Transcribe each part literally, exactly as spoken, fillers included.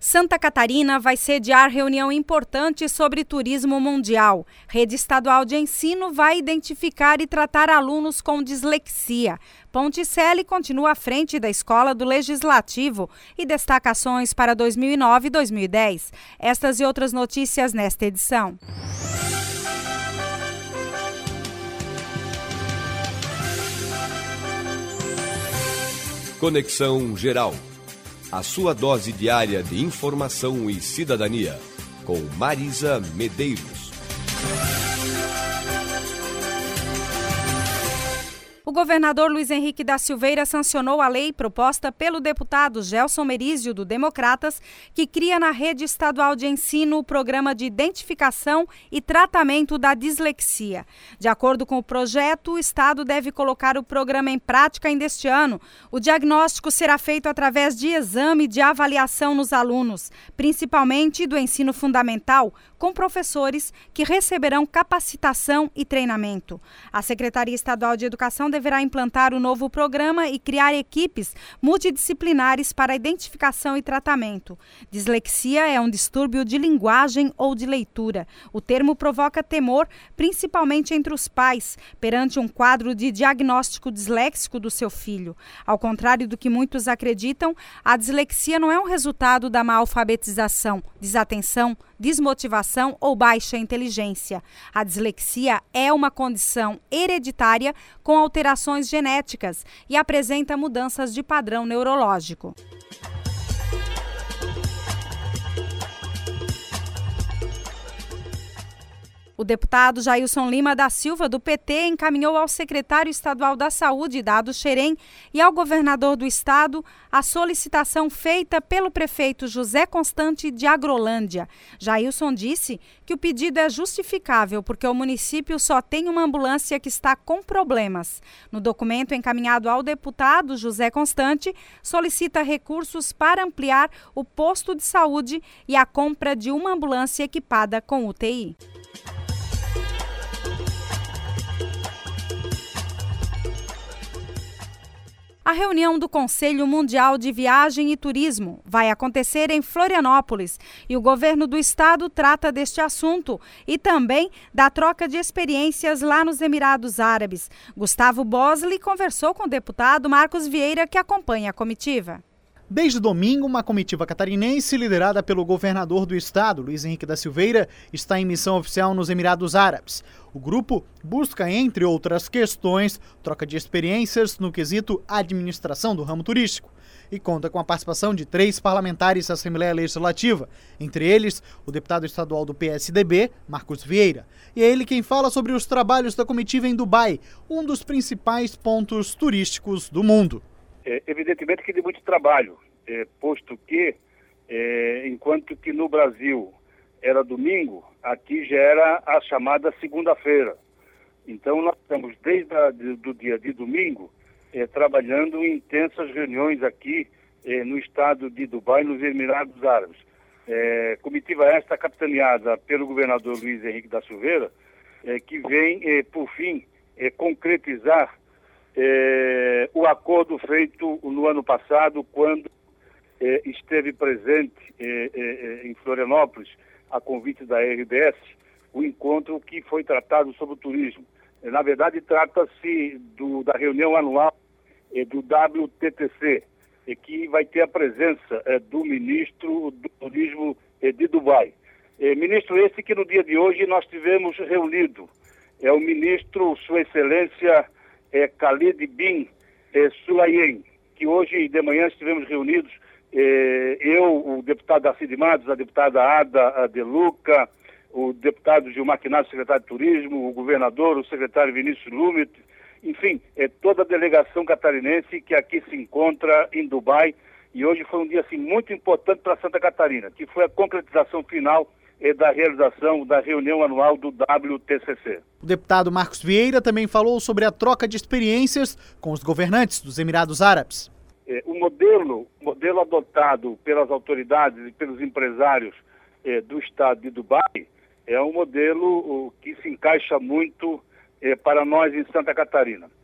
Santa Catarina vai sediar reunião importante sobre turismo mundial. Rede Estadual de Ensino vai identificar e tratar alunos com dislexia. Ponticelli continua à frente da Escola do Legislativo e destaca ações para dois mil e nove e dois mil e dez. Estas e outras notícias nesta edição. Conexão Geral. A sua dose diária de informação e cidadania. Com Marisa Medeiros. O governador Luiz Henrique da Silveira sancionou a lei proposta pelo deputado Gelson Merizio, do Democratas, que cria na Rede Estadual de Ensino o programa de identificação e tratamento da dislexia. De acordo com o projeto, o Estado deve colocar o programa em prática ainda este ano. O diagnóstico será feito através de exame de avaliação nos alunos, principalmente do ensino fundamental, com professores que receberão capacitação e treinamento. A Secretaria Estadual de Educação deverá implantar o novo programa e criar equipes multidisciplinares para identificação e tratamento. Dislexia é um distúrbio de linguagem ou de leitura. O termo provoca temor, principalmente entre os pais, perante um quadro de diagnóstico disléxico do seu filho. Ao contrário do que muitos acreditam, a dislexia não é um resultado da má alfabetização, desatenção, desmotivação ou baixa inteligência. A dislexia é uma condição hereditária com alterações genéticas e apresenta mudanças de padrão neurológico. O deputado Jailson Lima da Silva, do P T, encaminhou ao secretário estadual da Saúde, Dado Xerém, e ao governador do estado a solicitação feita pelo prefeito José Constante de Agrolândia. Jailson disse que o pedido é justificável porque o município só tem uma ambulância que está com problemas. No documento encaminhado ao deputado, José Constante solicita recursos para ampliar o posto de saúde e a compra de uma ambulância equipada com U T I. A reunião do Conselho Mundial de Viagem e Turismo vai acontecer em Florianópolis e o governo do estado trata deste assunto e também da troca de experiências lá nos Emirados Árabes. Gustavo Bosley conversou com o deputado Marcos Vieira, que acompanha a comitiva. Desde domingo, uma comitiva catarinense liderada pelo governador do estado, Luiz Henrique da Silveira, está em missão oficial nos Emirados Árabes. O grupo busca, entre outras questões, troca de experiências no quesito administração do ramo turístico e conta com a participação de três parlamentares da Assembleia Legislativa, entre eles o deputado estadual do P S D B, Marcos Vieira. E é ele quem fala sobre os trabalhos da comitiva em Dubai, um dos principais pontos turísticos do mundo. É, evidentemente que de muito trabalho, é, posto que, é, enquanto que no Brasil era domingo, aqui já era a chamada segunda-feira. Então nós estamos desde a, de, do dia de domingo é, trabalhando em intensas reuniões aqui é, no estado de Dubai, nos Emirados Árabes. É, comitiva esta capitaneada pelo governador Luiz Henrique da Silveira, é, que vem, é, por fim, é, concretizar É, o acordo feito no ano passado, quando é, esteve presente é, é, em Florianópolis, a convite da R B S, o encontro que foi tratado sobre o turismo. É, na verdade, trata-se do, da reunião anual é, do W T T C, é, que vai ter a presença é, do ministro do Turismo é, de Dubai. É, ministro esse que no dia de hoje nós tivemos reunido. É o ministro, Sua Excelência, É, Khalid bin é, Sulayem, que hoje de manhã estivemos reunidos, é, eu, o deputado Darcy de Matos, a deputada Ada De Luca, o deputado Gilmar Quinado, secretário de Turismo, o governador, o secretário Vinícius Lumet, enfim, é toda a delegação catarinense que aqui se encontra em Dubai. E hoje foi um dia assim, muito importante para Santa Catarina, que foi a concretização final é, da realização da reunião anual do W T C C. O deputado Marcos Vieira também falou sobre a troca de experiências com os governantes dos Emirados Árabes. É, o modelo, modelo adotado pelas autoridades e pelos empresários é, do estado de Dubai é um modelo o, que se encaixa muito é, para nós em Santa Catarina.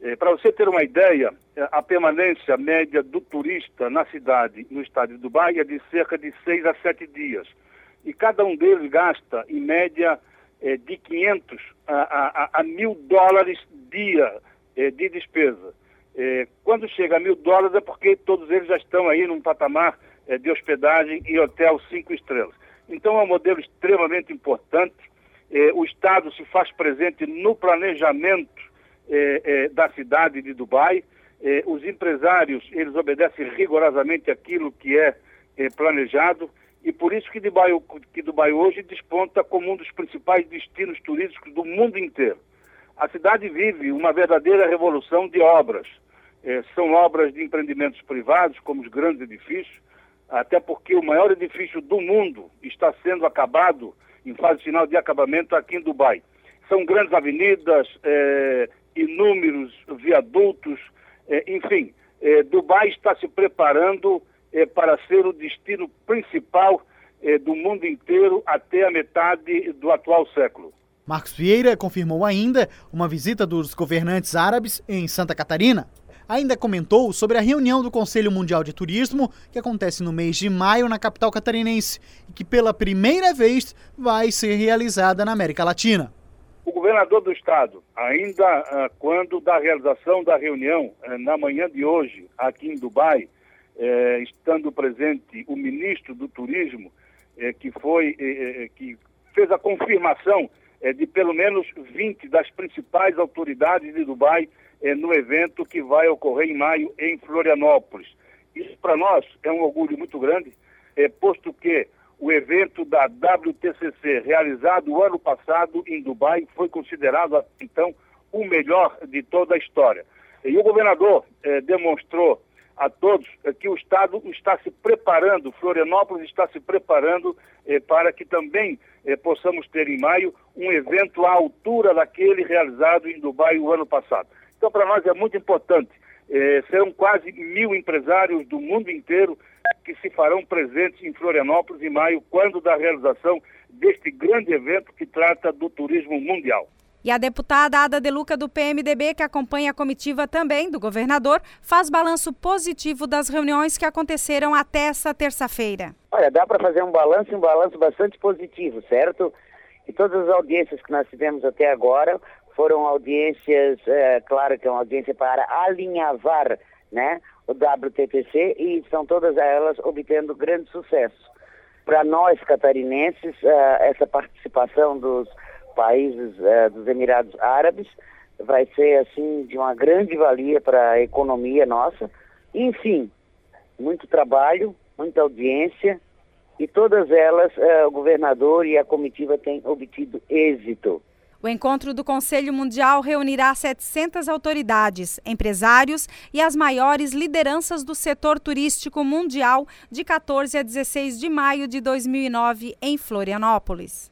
É, para você ter uma ideia, a permanência média do turista na cidade, no estado de Dubai, é de cerca de seis a sete dias. E cada um deles gasta, em média, é, de quinhentos a, a, a mil dólares dia é, de despesa. É, quando chega a mil dólares é porque todos eles já estão aí num patamar é, de hospedagem e hotel cinco estrelas. Então é um modelo extremamente importante. É, o Estado se faz presente no planejamento é, é, da cidade de Dubai. É, os empresários, eles obedecem rigorosamente aquilo que é, é planejado. E por isso que Dubai, que Dubai hoje desponta como um dos principais destinos turísticos do mundo inteiro. A cidade vive uma verdadeira revolução de obras. É, são obras de empreendimentos privados, como os grandes edifícios, até porque o maior edifício do mundo está sendo acabado, em fase final de acabamento, aqui em Dubai. São grandes avenidas, é, inúmeros viadutos, é, enfim, é, Dubai está se preparando é, para ser o destino principal é, do mundo inteiro até a metade do atual século. Marcos Vieira confirmou ainda uma visita dos governantes árabes em Santa Catarina. Ainda comentou sobre a reunião do Conselho Mundial de Turismo, que acontece no mês de maio na capital catarinense e que pela primeira vez vai ser realizada na América Latina. O governador do estado, ainda ah, quando da realização da reunião eh, na manhã de hoje, aqui em Dubai, eh, estando presente o ministro do Turismo, eh, que foi, eh, que fez a confirmação eh, de pelo menos vinte das principais autoridades de Dubai eh, no evento que vai ocorrer em maio em Florianópolis. Isso para nós é um orgulho muito grande, eh, posto que o evento da W T C C, realizado o ano passado em Dubai, foi considerado, então, o melhor de toda a história. E o governador eh, demonstrou a todos eh, que o Estado está se preparando, Florianópolis está se preparando eh, para que também eh, possamos ter em maio um evento à altura daquele realizado em Dubai o ano passado. Então, para nós é muito importante. Eh, serão quase mil empresários do mundo inteiro que se farão presentes em Florianópolis em maio, quando da realização deste grande evento que trata do turismo mundial. E a deputada Ada De Luca, do P M D B, que acompanha a comitiva também do governador, faz balanço positivo das reuniões que aconteceram até essa terça-feira. Olha, dá para fazer um balanço, um balanço bastante positivo, certo? E todas as audiências que nós tivemos até agora foram audiências, é, claro que é uma audiência para alinhavar, né, o W T T C, e estão todas elas obtendo grande sucesso. Para nós catarinenses, uh, essa participação dos países uh, dos Emirados Árabes vai ser assim de uma grande valia para a economia nossa. Enfim, muito trabalho, muita audiência, e todas elas uh, o governador e a comitiva têm obtido êxito. O encontro do Conselho Mundial reunirá setecentas autoridades, empresários e as maiores lideranças do setor turístico mundial de quatorze a dezesseis de maio de dois mil e nove em Florianópolis.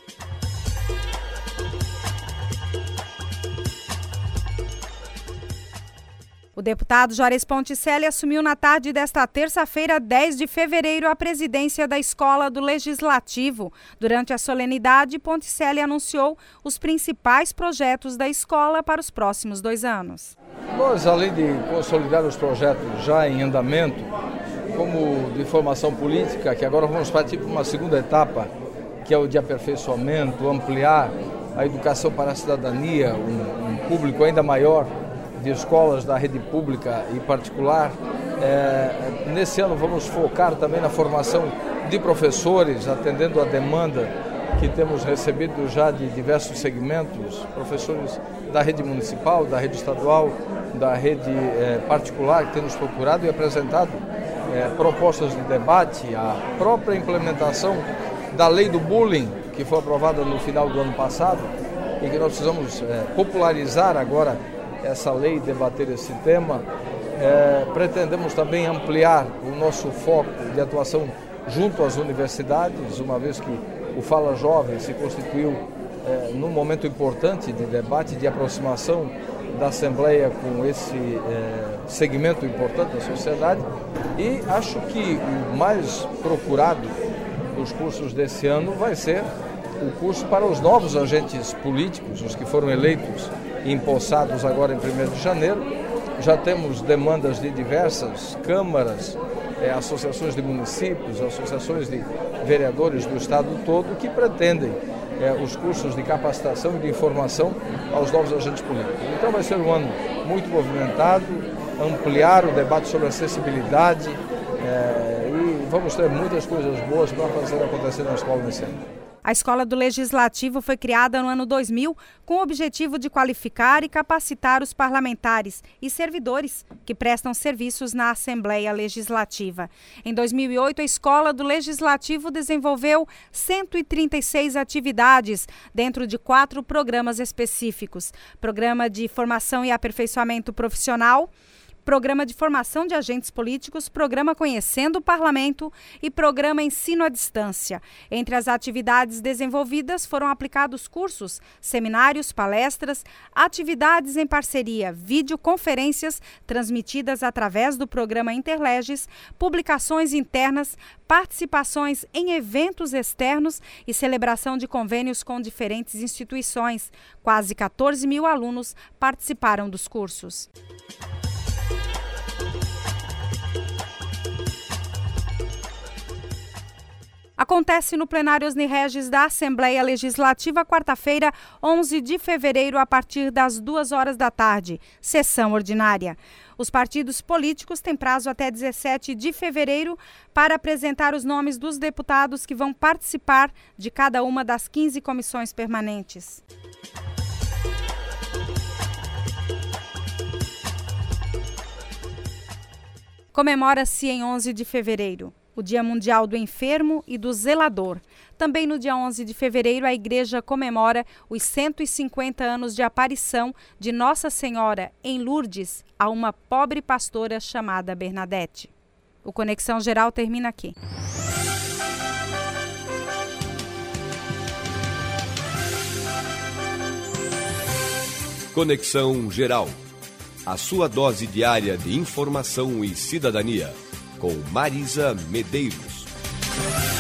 O deputado Juarez Ponticelli assumiu na tarde desta terça-feira, dez de fevereiro, a presidência da Escola do Legislativo. Durante a solenidade, Ponticelli anunciou os principais projetos da escola para os próximos dois anos. Nós, além de consolidar os projetos já em andamento, como de formação política, que agora vamos partir para uma segunda etapa, que é o de aperfeiçoamento, ampliar a educação para a cidadania, um, um público ainda maior de escolas da rede pública e particular. É, nesse ano vamos focar também na formação de professores, atendendo a demanda que temos recebido já de diversos segmentos, professores da rede municipal, da rede estadual, da rede é, particular, que tem nos procurado e apresentado é, propostas de debate, a própria implementação da lei do bullying, que foi aprovada no final do ano passado e que nós precisamos é, popularizar agora essa lei, debater esse tema. É, pretendemos também ampliar o nosso foco de atuação junto às universidades, uma vez que o Fala Jovem se constituiu é, num momento importante de debate, de aproximação da Assembleia com esse é, segmento importante da sociedade. E acho que o mais procurado dos cursos desse ano vai ser o curso para os novos agentes políticos, os que foram eleitos empossados agora em primeiro de janeiro. Já temos demandas de diversas câmaras, é, associações de municípios, associações de vereadores do estado todo que pretendem é, os cursos de capacitação e de informação aos novos agentes políticos. Então vai ser um ano muito movimentado, ampliar o debate sobre acessibilidade é, e vamos ter muitas coisas boas para fazer acontecer na escola nesse ano. A Escola do Legislativo foi criada no ano dois mil com o objetivo de qualificar e capacitar os parlamentares e servidores que prestam serviços na Assembleia Legislativa. Em dois mil e oito, a Escola do Legislativo desenvolveu cento e trinta e seis atividades dentro de quatro programas específicos: Programa de Formação e Aperfeiçoamento Profissional, Programa de Formação de Agentes Políticos, Programa Conhecendo o Parlamento e Programa Ensino à Distância. Entre as atividades desenvolvidas foram aplicados cursos, seminários, palestras, atividades em parceria, videoconferências transmitidas através do programa Interleges, publicações internas, participações em eventos externos e celebração de convênios com diferentes instituições. Quase quatorze mil alunos participaram dos cursos. Acontece no plenário Osni Regis da Assembleia Legislativa, quarta-feira, onze de fevereiro, a partir das duas horas da tarde, sessão ordinária. Os partidos políticos têm prazo até dezessete de fevereiro para apresentar os nomes dos deputados que vão participar de cada uma das quinze comissões permanentes. Comemora-se em onze de fevereiro o Dia Mundial do Enfermo e do Zelador. Também no dia onze de fevereiro, a Igreja comemora os cento e cinquenta anos de aparição de Nossa Senhora em Lourdes a uma pobre pastora chamada Bernadette. O Conexão Geral termina aqui. Conexão Geral. A sua dose diária de informação e cidadania. Com Marisa Medeiros.